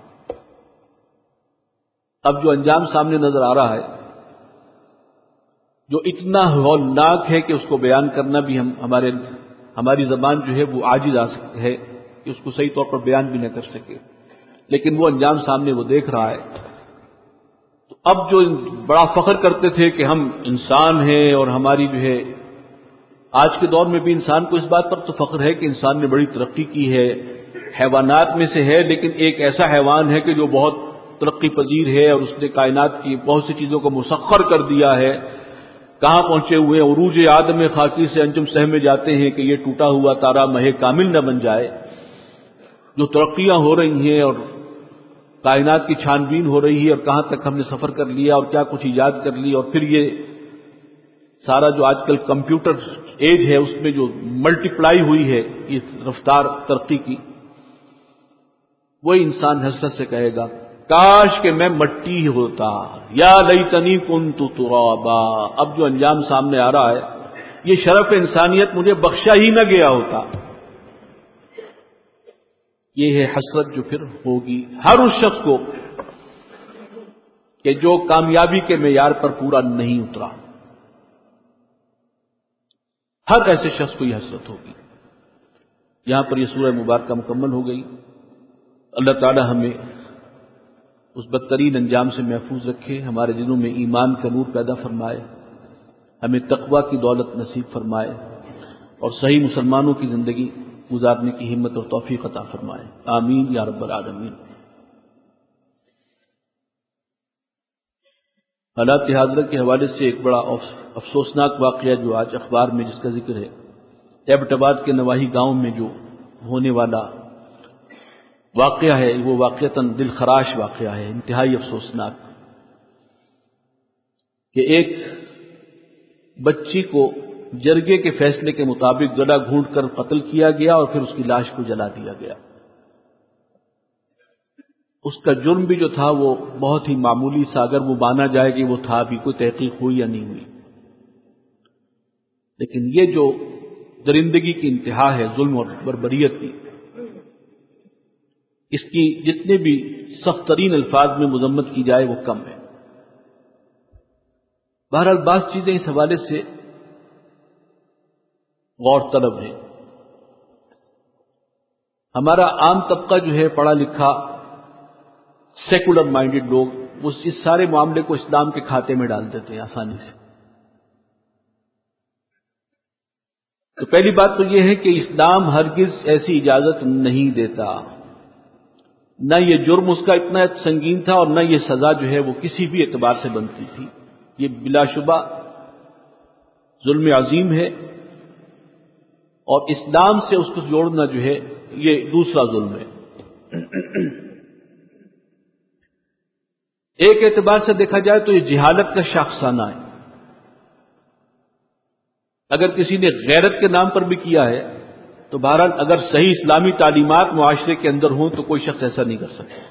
اب جو انجام سامنے نظر آ رہا ہے جو اتنا ہولناک ہے کہ اس کو بیان کرنا بھی ہم ہمارے ہماری زبان جو ہے وہ عاجز آ سکتی ہے کہ اس کو صحیح طور پر بیان بھی نہ کر سکے، لیکن وہ انجام سامنے وہ دیکھ رہا ہے. تو اب جو بڑا فخر کرتے تھے کہ ہم انسان ہیں اور ہماری جو ہے، آج کے دور میں بھی انسان کو اس بات پر تو فخر ہے کہ انسان نے بڑی ترقی کی ہے، حیوانات میں سے ہے لیکن ایک ایسا حیوان ہے کہ جو بہت ترقی پذیر ہے اور اس نے کائنات کی بہت سی چیزوں کو مسخر کر دیا ہے. کہاں پہنچے ہوئے عروج آدم خاکی سے انجم سہ میں جاتے ہیں کہ یہ ٹوٹا ہوا تارا مہ کامل نہ بن جائے. جو ترقیاں ہو رہی ہیں اور کائنات کی چھان بین ہو رہی ہے اور کہاں تک ہم نے سفر کر لیا اور کیا کچھ ایجاد کر لی، اور پھر یہ سارا جو آج کل کمپیوٹر ایج ہے اس میں جو ملٹیپلائی ہوئی ہے اس رفتار ترقی کی، وہی انسان حسرت سے کہے گا کاش کہ میں مٹی ہوتا. یا لیتنی کنت ترابا، اب جو انجام سامنے آ رہا ہے یہ شرف انسانیت مجھے بخشا ہی نہ گیا ہوتا. یہ ہے حسرت جو پھر ہوگی ہر اس شخص کو کہ جو کامیابی کے معیار پر پورا نہیں اترا. ہر ایسے شخص کو یہ حسرت ہوگی. یہاں پر یہ سورہ مبارکہ مکمل ہو گئی. اللہ تعالی ہمیں اس بدترین انجام سے محفوظ رکھے، ہمارے دلوں میں ایمان کا نور پیدا فرمائے، ہمیں تقوی کی دولت نصیب فرمائے اور صحیح مسلمانوں کی زندگی گزارنے کی ہمت اور توفیق عطا فرمائے. آمین یا رب العالمین. حالات حاضرہ کے حوالے سے ایک بڑا افسوسناک واقعہ جو آج اخبار میں جس کا ذکر ہے، ایبٹ آباد کے نواحی گاؤں میں جو ہونے والا واقعہ ہے، وہ واقعتاً دل خراش واقعہ ہے، انتہائی افسوسناک، کہ ایک بچی کو جرگے کے فیصلے کے مطابق گلا گھونٹ کر قتل کیا گیا اور پھر اس کی لاش کو جلا دیا گیا. اس کا جرم بھی جو تھا وہ بہت ہی معمولی سا، اگر وہ مانا جائے کہ وہ تھا بھی، کوئی تحقیق ہوئی یا نہیں ہوئی، لیکن یہ جو درندگی کی انتہا ہے ظلم اور بربریت کی، اس کی جتنے بھی سخت ترین الفاظ میں مذمت کی جائے وہ کم ہے۔ بہرحال بعض چیزیں اس حوالے سے غور طلب ہیں۔ ہمارا عام طبقہ جو ہے پڑھا لکھا سیکولر مائنڈڈ لوگ وہ اس سارے معاملے کو اسلام کے کھاتے میں ڈال دیتے ہیں آسانی سے۔ تو پہلی بات تو یہ ہے کہ اسلام ہرگز ایسی اجازت نہیں دیتا، نہ یہ جرم اس کا اتنا سنگین تھا اور نہ یہ سزا جو ہے وہ کسی بھی اعتبار سے بنتی تھی۔ یہ بلا شبہ ظلم عظیم ہے، اور اسلام سے اس کو جوڑنا جو ہے یہ دوسرا ظلم ہے۔ ایک اعتبار سے دیکھا جائے تو یہ جہالت کا شاخسانہ ہے۔ اگر کسی نے غیرت کے نام پر بھی کیا ہے تو بہرحال اگر صحیح اسلامی تعلیمات معاشرے کے اندر ہوں تو کوئی شخص ایسا نہیں کر سکتا۔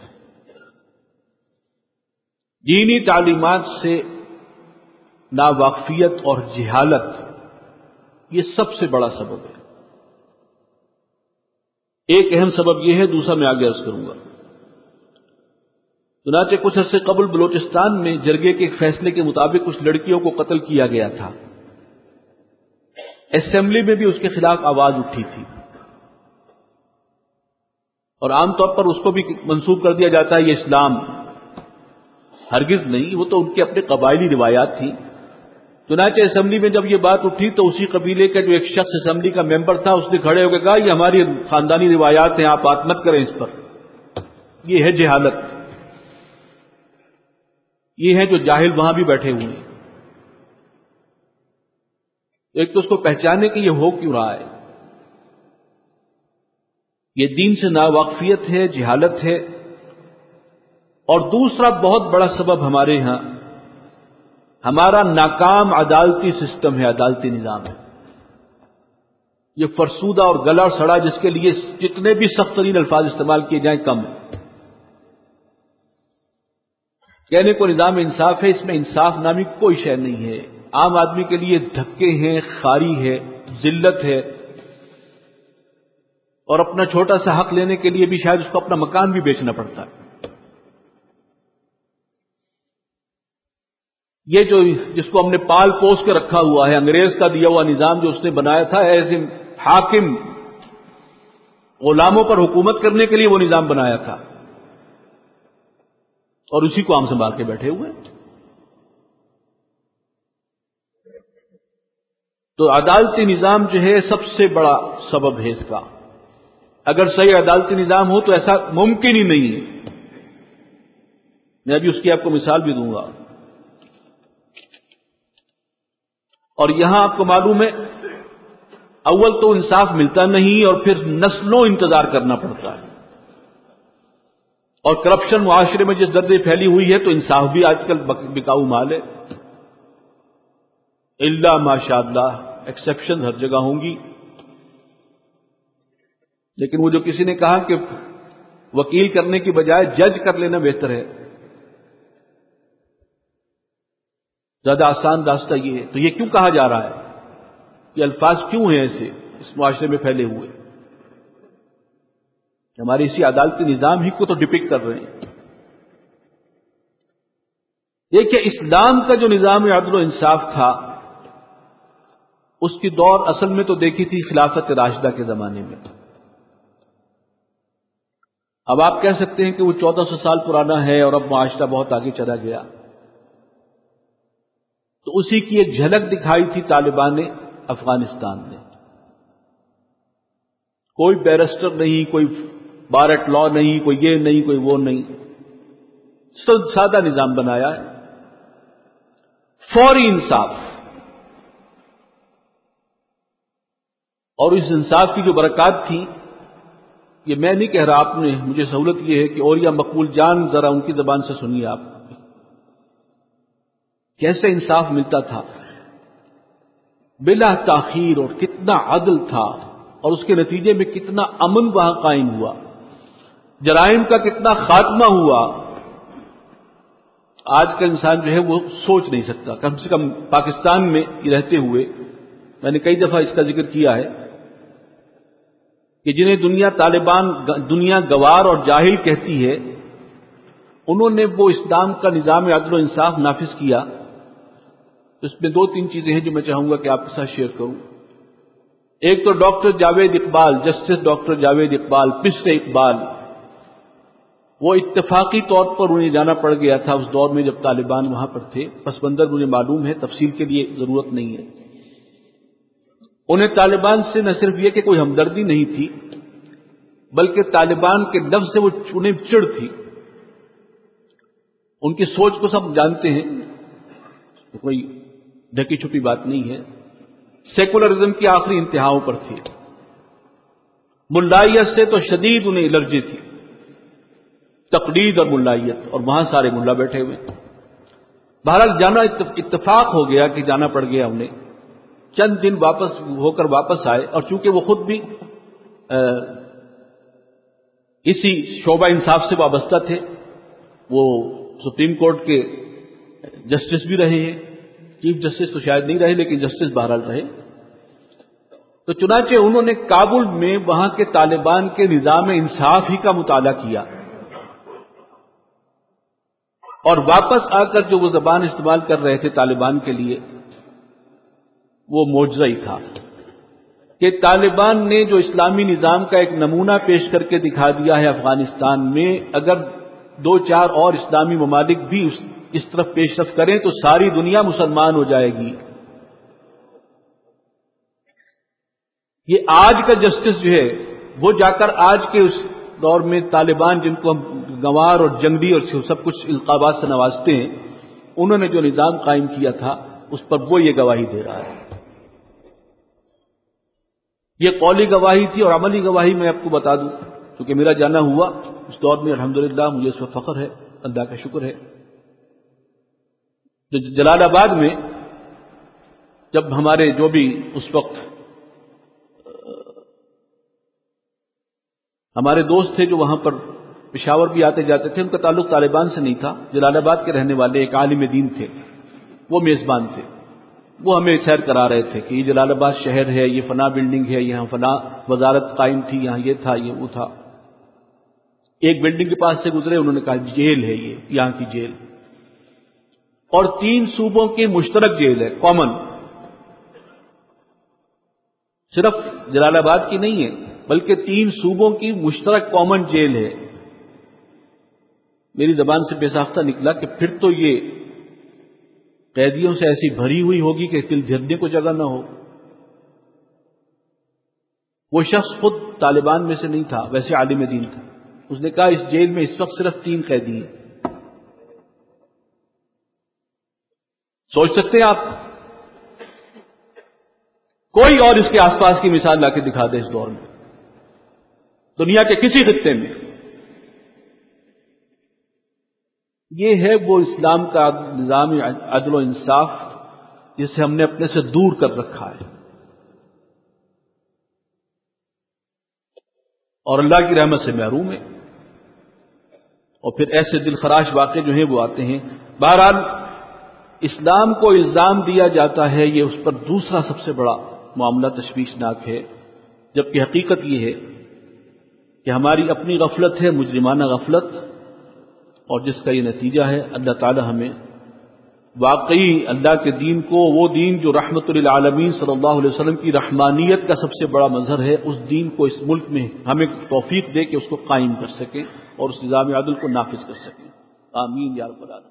دینی تعلیمات سے ناواقفیت اور جہالت یہ سب سے بڑا سبب ہے۔ ایک اہم سبب یہ ہے، دوسرا میں آگے عرض کروں گا۔ چنانچہ کچھ عرصے قبل بلوچستان میں جرگے کے ایک فیصلے کے مطابق کچھ لڑکیوں کو قتل کیا گیا تھا۔ اسمبلی میں بھی اس کے خلاف آواز اٹھی تھی، اور عام طور پر اس کو بھی منسوب کر دیا جاتا ہے یہ اسلام۔ ہرگز نہیں، وہ تو ان کے اپنے قبائلی روایات تھیں۔ چنانچہ اسمبلی میں جب یہ بات اٹھی تو اسی قبیلے کا جو ایک شخص اسمبلی کا ممبر تھا اس نے کھڑے ہو کے کہا یہ ہماری خاندانی روایات ہیں، آپ بات مت کریں اس پر۔ یہ ہے جہالت، یہ ہے جو جاہل وہاں بھی بیٹھے ہوئے ہیں۔ ایک تو اس کو پہچانے کہ یہ ہو کیوں رہا ہے، یہ دین سے ناواقفیت ہے، جہالت ہے۔ اور دوسرا بہت بڑا سبب ہمارے ہاں ہمارا ناکام عدالتی سسٹم ہے، عدالتی نظام ہے۔ یہ فرسودہ اور گلا سڑا جس کے لیے جتنے بھی سخت ترین الفاظ استعمال کیے جائیں کم ہے۔ کہنے کو نظام انصاف ہے، اس میں انصاف نامی کوئی شے نہیں ہے۔ عام آدمی کے لیے دھکے ہیں، خاری ہے، ذلت ہے، اور اپنا چھوٹا سا حق لینے کے لیے بھی شاید اس کو اپنا مکان بھی بیچنا پڑتا ہے۔ یہ جو جس کو ہم نے پال پوس کے رکھا ہوا ہے، انگریز کا دیا ہوا نظام جو اس نے بنایا تھا، ایسے حاکم غلاموں پر حکومت کرنے کے لیے وہ نظام بنایا تھا، اور اسی کو ہم سنبھال کے بیٹھے ہوئے۔ تو عدالتی نظام جو ہے سب سے بڑا سبب ہے اس کا۔ اگر صحیح عدالتی نظام ہو تو ایسا ممکن ہی نہیں ہے۔ میں ابھی اس کی آپ کو مثال بھی دوں گا۔ اور یہاں آپ کو معلوم ہے اول تو انصاف ملتا نہیں، اور پھر نسلوں انتظار کرنا پڑتا ہے۔ اور کرپشن معاشرے میں جس درجے پھیلی ہوئی ہے تو انصاف بھی آج کل بکاؤ مال ہے۔ الا ماشاء اللہ، ایکسیپشن ہر جگہ ہوں گی، لیکن وہ جو کسی نے کہا کہ وکیل کرنے کی بجائے جج کر لینا بہتر ہے، زیادہ آسان راستہ یہ ہے۔ تو یہ کیوں کہا جا رہا ہے؟ یہ الفاظ کیوں ہیں ایسے اس معاشرے میں پھیلے ہوئے؟ ہمارے اسی عدالتی نظام ہی کو تو ڈپکٹ کر رہے ہیں۔ دیکھیے، اسلام کا جو نظام عدل و انصاف تھا اس کی دور اصل میں تو دیکھی تھی خلافت راشدہ کے زمانے میں۔ اب آپ کہہ سکتے ہیں کہ وہ چودہ سو سال پرانا ہے اور اب معاشرہ بہت آگے چلا گیا، تو اسی کی ایک جھلک دکھائی تھی طالبان افغانستان نے۔ کوئی بیرسٹر نہیں، کوئی بار ایٹ لا نہیں، کوئی یہ نہیں، کوئی وہ نہیں، سادہ نظام بنایا ہے، فوری انصاف۔ اور اس انصاف کی جو برکات تھی، یہ میں نہیں کہہ رہا، آپ نے مجھے سہولت یہ ہے کہ اوریا مقبول جان ذرا ان کی زبان سے سنیے آپ کیسے انصاف ملتا تھا بلا تاخیر، اور کتنا عدل تھا، اور اس کے نتیجے میں کتنا امن وہاں قائم ہوا، جرائم کا کتنا خاتمہ ہوا۔ آج کا انسان جو ہے وہ سوچ نہیں سکتا، کم سے کم پاکستان میں رہتے ہوئے۔ میں نے کئی دفعہ اس کا ذکر کیا ہے کہ جنہیں دنیا طالبان دنیا گوار اور جاہل کہتی ہے، انہوں نے وہ اسلام کا نظام عدل و انصاف نافذ کیا۔ اس میں دو تین چیزیں ہیں جو میں چاہوں گا کہ آپ کے ساتھ شیئر کروں۔ ایک تو doctor Javed Iqbal, justice doctor Javed Iqbal, پسر اقبال، وہ اتفاقی طور پر انہیں جانا پڑ گیا تھا اس دور میں جب طالبان وہاں پر تھے، پس منظر مجھے معلوم ہے، تفصیل کے لیے ضرورت نہیں ہے۔ انہیں طالبان سے نہ صرف یہ کہ کوئی ہمدردی نہیں تھی، بلکہ طالبان کے لفظ سے وہ انہیں چڑ تھی۔ ان کی سوچ کو سب جانتے ہیں، کوئی ڈھکی چھپی بات نہیں ہے، سیکولرزم کی آخری انتہاؤں پر تھی۔ ملائیت سے تو شدید انہیں الرجی تھی، تقلید اور ملائیت، اور وہاں سارے ملا بیٹھے ہوئے۔ بہرحال جانا اتفاق ہو گیا کہ جانا پڑ گیا انہیں۔ چند دن واپس ہو کر واپس آئے، اور چونکہ وہ خود بھی اسی شعبہ انصاف سے وابستہ تھے، وہ سپریم کورٹ کے جسٹس بھی رہے ہیں، چیف جسٹس تو شاید نہیں رہے لیکن جسٹس بہرحال رہے۔ تو چنانچہ انہوں نے کابل میں وہاں کے طالبان کے نظام انصاف ہی کا مطالعہ کیا، اور واپس آ کر جو وہ زبان استعمال کر رہے تھے طالبان کے لیے، وہ معجزہ ہی تھا کہ طالبان نے جو اسلامی نظام کا ایک نمونہ پیش کر کے دکھا دیا ہے افغانستان میں، اگر دو چار اور اسلامی ممالک بھی اس اس طرف پیش رفت کریں تو ساری دنیا مسلمان ہو جائے گی۔ یہ آج کا جسٹس جو ہے وہ جا کر آج کے اس دور میں طالبان جن کو ہم گنوار اور جنگلی اور سب کچھ القابات سے نوازتے ہیں، انہوں نے جو نظام قائم کیا تھا اس پر وہ یہ گواہی دے رہا ہے۔ یہ قولی گواہی تھی، اور عملی گواہی میں آپ کو بتا دوں، کیونکہ میرا جانا ہوا اس دور میں، الحمدللہ مجھے اس پر فخر ہے، اللہ کا شکر ہے۔ جلال آباد میں جب ہمارے جو بھی اس وقت ہمارے دوست تھے جو وہاں پر پشاور بھی آتے جاتے تھے، ان کا تعلق طالبان سے نہیں تھا، جلال آباد کے رہنے والے ایک عالم دین تھے، وہ میزبان تھے، وہ ہمیں سیر کرا رہے تھے کہ یہ جلال آباد شہر ہے، یہ فلاں بلڈنگ ہے، یہاں فلاں وزارت قائم تھی، یہاں یہ تھا، یہ وہ تھا۔ ایک بلڈنگ کے پاس سے گزرے، انہوں نے کہا جیل ہے، یہ یہاں کی جیل، اور تین صوبوں کی مشترک جیل ہے، کامن، صرف جلال آباد کی نہیں ہے بلکہ تین صوبوں کی مشترک کامن جیل ہے۔ میری زبان سے بے ساختہ نکلا کہ پھر تو یہ قیدیوں سے ایسی بھری ہوئی ہوگی کہ دل دھرنے کو جگہ نہ ہو۔ وہ شخص خود طالبان میں سے نہیں تھا، ویسے عالم دین تھا۔ اس نے کہا اس جیل میں اس وقت صرف تین قیدی ہیں۔ سوچ سکتے ہیں آپ، کوئی اور اس کے آس پاس کی مثال لا کے دکھا دے اس دور میں، دنیا کے کسی خطے میں۔ یہ ہے وہ اسلام کا نظام عدل و انصاف جسے ہم نے اپنے سے دور کر رکھا ہے، اور اللہ کی رحمت سے محروم ہے، اور پھر ایسے دل خراش واقعے جو ہیں وہ آتے ہیں۔ بہرحال اسلام کو الزام دیا جاتا ہے، یہ اس پر دوسرا سب سے بڑا معاملہ تشویشناک ہے، جبکہ حقیقت یہ ہے کہ ہماری اپنی غفلت ہے، مجرمانہ غفلت، اور جس کا یہ نتیجہ ہے اللہ تعالی ہمیں واقعی اللہ کے دین کو، وہ دین جو رحمت للعالمین صلی اللہ علیہ وسلم کی رحمانیت کا سب سے بڑا مظہر ہے، اس دین کو اس ملک میں ہمیں توفیق دے کہ اس کو قائم کر سکیں اور اس نظام عدل کو نافذ کر سکیں۔ آمین یا رب العالمین۔